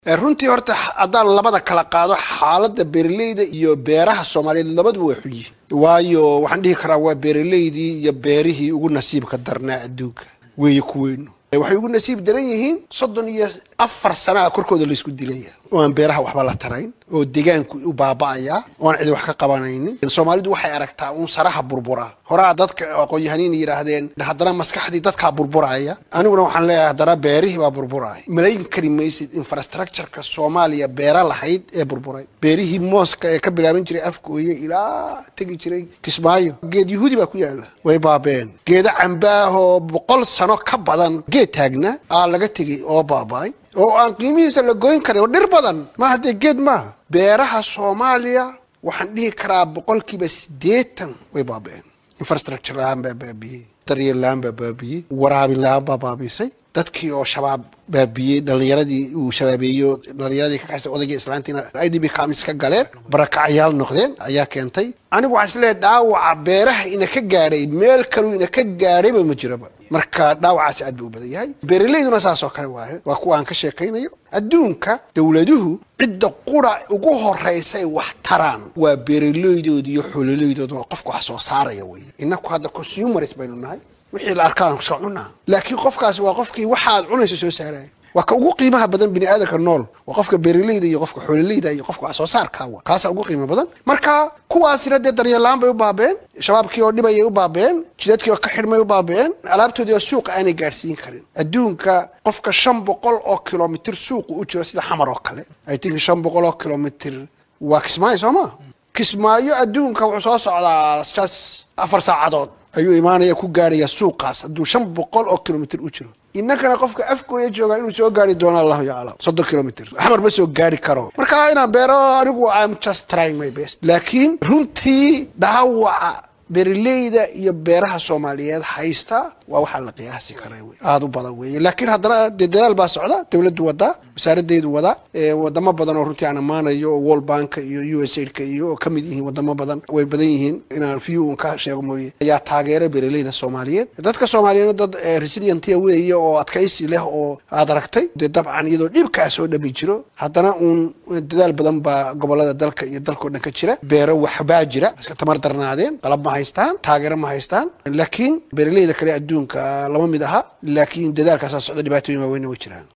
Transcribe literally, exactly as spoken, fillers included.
runtii horta haddaan labada kala qaado xaaladda beeraleyda iyo beeraha Soomaaliyeed labaduba way xun yihiin waayo waxaan dhihi karaa waa beeraleydii iyo beerihii ugu nasiibka darnaa adduunka way ku weyn waxay ugu nasiib daran yihiin soddon iyo afar sano korkooda la isku dilaya oo aan beeraha waxba la tarayn oo deegaanku u baaba'aya oo aan cid wax ka qabanaynin Soomaalidu waxay aragtaa un saraha burbura horaa dadka aqoon-yahaniin yiraahdeen haddana maskaxdii dadka burburaya aniguna waxaan leeyahay haddana beerihi baa burburaya malayn karimaysid infrastructure-ka Soomaaliya beera lahayd ee burburay beerihi mooska ee ka bilaaban jiray afkooye ilaa tagi jiray Kismaayo geed Yahuudi baa ku yaala way baabeen geeda cambaaho boqol sano ka badan geed taagna aa laga tagay oo baabay oo aan qiimihiisa la goyn karin oo dhir badan ma hadee geed ma beeraha Soomaaliya waxaan dhihi karaa boqolkiiba siddeetan way baabeen infrastructure laan baabiyay daryeel laan baabiyay waraabin laan baabisay dadkii oo shabaab baabiyay dhalinyaradii uu shabaabeeyo dhalinyaradii ka kaasay odayga islaantina I D B kaamis ka galeen barakacayaal noqdeen ayaa keentay anigu waxaan isleeyahay dhaawaca beeraha ina ka gaaray meel kale ina ka gaaray ma jiraba marka dhaawacaasi aad buu badan yahay beeraleyduna saas oo kale waaye waa kuwa aan ka sheekaynayo adduunka dawladuhu cidda qura ugu horeysay wax taraan waa beeraleydoodii iyo xoolalaydood oo qofku wax soo saaraya way inaku hadda consumers baynu nahay wixii la arkaan soo cunaa laakiin qofkaasi waa qofkii waxaad cunayso soo saaray waa ka ugu qiimaha badan bini aadamka nool waa qofka beeraleyda iyo qofka xoolalayda iyo qofka wax soo saarka waa kaas ugu qiimo badan marka kuwaasina de daryeel laan bay u baabeen shabaabkii oo dhibay u baabeen jidadkii oo ka xirmay u baabeen alaabtoodii suuq aanay gaarsiin karin adduunka qofka shan boqol oo kilomitir suuq u jiro sida xamar oo kale I think shan boqol oo kilomitir waa Kismaayo Soomaa Kismaayo adduunka wuxuu soo socdaa jas afar saacadood ayuu imaanaya ku gaaraya suuqaas hadduu shan boqol oo kilomitir u jiro innakana qofka afkooda jooga inuu soo gaari doono Allahu ya'lam soddon kilomitir xamar ma soo gaari karo marka inaan beero anigu I'm just trying my best laakiin runtii dhaawaca beeraleyda iyo beeraha Soomaaliyeed haysta waa waxa la qiyaasi karay way aad u badan way laakiin haddana dadaal baa socda dawladdu wada wasaaraddeedu wada ee wadamo badan oo runtii aan amaanayo World Bank iyo U S A I D ka iyo kamid yihiin wadamo badan way badan yihiin inaan fiyu ka sheego mooyee ayaa taageero beeraleyda Soomaaliyeed dadka Soomaaliyeed dad resilient weeye oo adkaysi leh oo aad aragtay dabcan iyadoo dhibka soo dhabi jiro haddana uun dadaal badan baa gobolada dalka iyo dalka dhan ka jira beero waxba jira iska tamar darnaadeen qalab ma haystaan taageero ma haystaan laakiin beeraleyda kale adduunka lama mid aha laakiin dadaalkaas socda dhibaatooyin waaweyn way jiraan